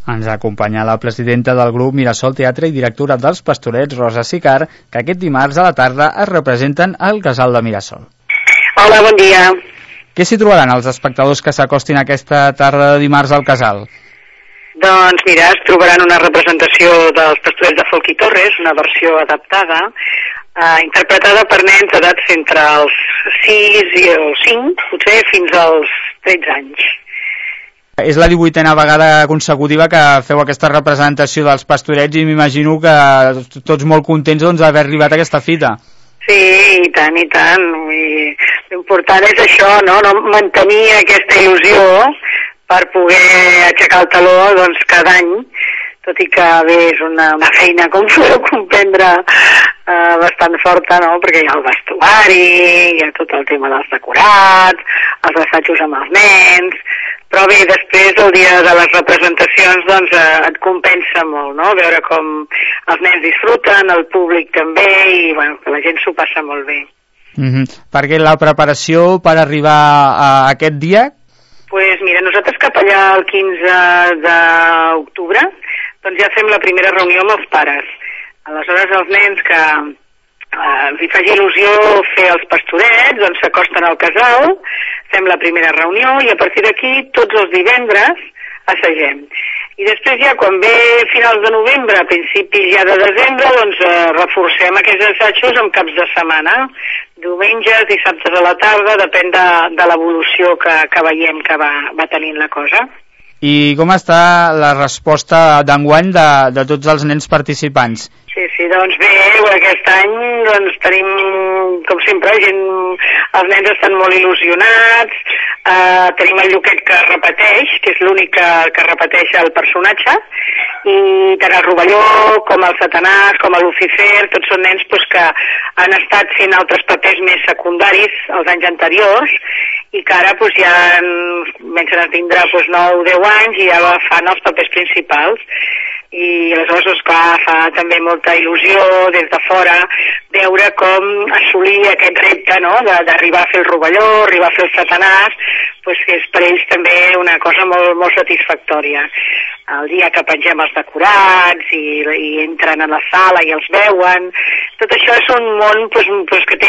Ens acompanya la presidenta del grup Mirasol Teatre i directora dels Pastorets, Rosa Sicart, que aquest dimarts a la tarda es representen al Casal de Mirasol. Hola, bon dia. Què s'hi trobaran els espectadors que s'acostin aquesta tarda de dimarts al Casal? Doncs mira, es trobaran una representació dels Pastorets de Folch i Torres, una versió adaptada, interpretada per nens d'edats entre els 6 i els 5, potser fins als 13 anys. És la 18a vegada consecutiva que feu aquesta representació dels Pastorets i m'imagino que tots molt contents d'haver arribat a aquesta fita. Sí, i tant, i tant. L'important és això, no? Mantenir aquesta il·lusió per poder aixecar el taló doncs, cada any, tot i que bé, és una feina, com podeu comprendre, bastant forta, no? Perquè hi ha el vestuari, hi ha tot el tema dels decorats, els assajos amb els nens, però bé, després el dia de les representacions doncs et compensa molt, no? Veure com els nens disfruten, el públic també, i bueno, que la gent s'ho passa molt bé. Perquè la preparació per arribar a aquest dia? Pues mira, nosaltres cap allà el 15 d'octubre doncs ja fem la primera reunió amb els pares. Aleshores els nens que els hi faci il·lusió fer els pastorets, doncs s'acosten al casal, fem la primera reunió i a partir d'aquí tots els divendres assagem. I després ja quan ve finals de novembre, a principis ja de desembre, doncs reforcem aquests assajos amb caps de setmana, diumenges, dissabtes a la tarda, depèn de l'evolució que veiem que va tenint la cosa. I com està la resposta d'enguany de tots els nens participants? Sí, doncs bé, aquest any doncs tenim, com sempre, els nens estan molt il·lusionats, tenim el Lluquet que repeteix, que és l'únic que repeteix el personatge, i tant el Rovelló com el Satanàs, com el Lucifer, tots són nens doncs, que han estat fent altres papers més secundaris els anys anteriors, i que ara doncs, ja comencen a tindre 9 o 10 anys i ja fan els papers principals. I aleshores, esclar, fa també molta il·lusió des de fora veure com assolir aquest repte, no?, d'arribar a fer el Rovelló, arribar a fer el Satanàs, doncs és per ells també una cosa molt, molt satisfactòria. El dia que pengem els decorats i entren a la sala i els veuen, tot això és un món doncs, que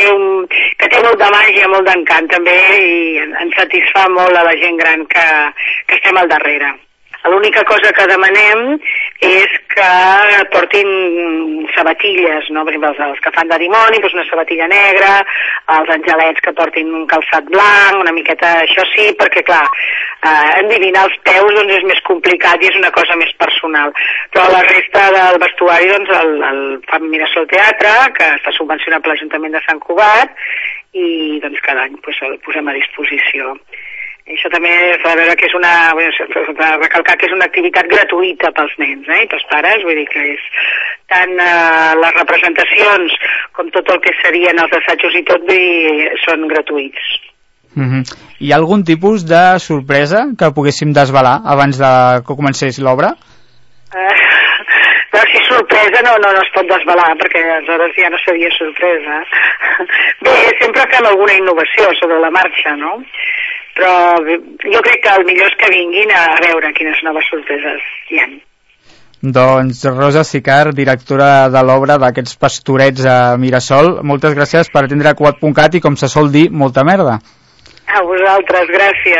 té molt de màgia, molt d'encant també, i ens satisfà molt a la gent gran que estem al darrere. L'única cosa que demanem és que portin sabatilles, no? Per exemple, els que fan de dimoni, doncs una sabatilla negra, els angelets que portin un calçat blanc, una miqueta, això sí, perquè clar, endivinar els peus doncs és més complicat i és una cosa més personal. Però la resta del vestuari doncs el fa Mirasol Teatre, que està subvencionat per l'Ajuntament de Sant Cugat, i doncs cada any doncs, el posem a disposició. I això també s'ha de veure que recalcar que és una activitat gratuïta pels nens, i pels pares, vull dir que és tant les representacions com tot el que serien els assajos i tot són gratuïts. Hi ha algun tipus de sorpresa que poguéssim desvelar abans de que comencés l'obra? Si sorpresa no es pot desvelar, perquè aleshores ja no seria sorpresa. Bé, sempre fem alguna innovació sobre la marxa, no? Però jo crec que el millor és que vinguin a veure quines noves sorpreses hi ha. Doncs Rosa Sicart, directora de l'obra d'aquests Pastorets a Mirasol, moltes gràcies per atendre Cugat.cat i, com se sol dir, molta merda. A vosaltres, gràcies.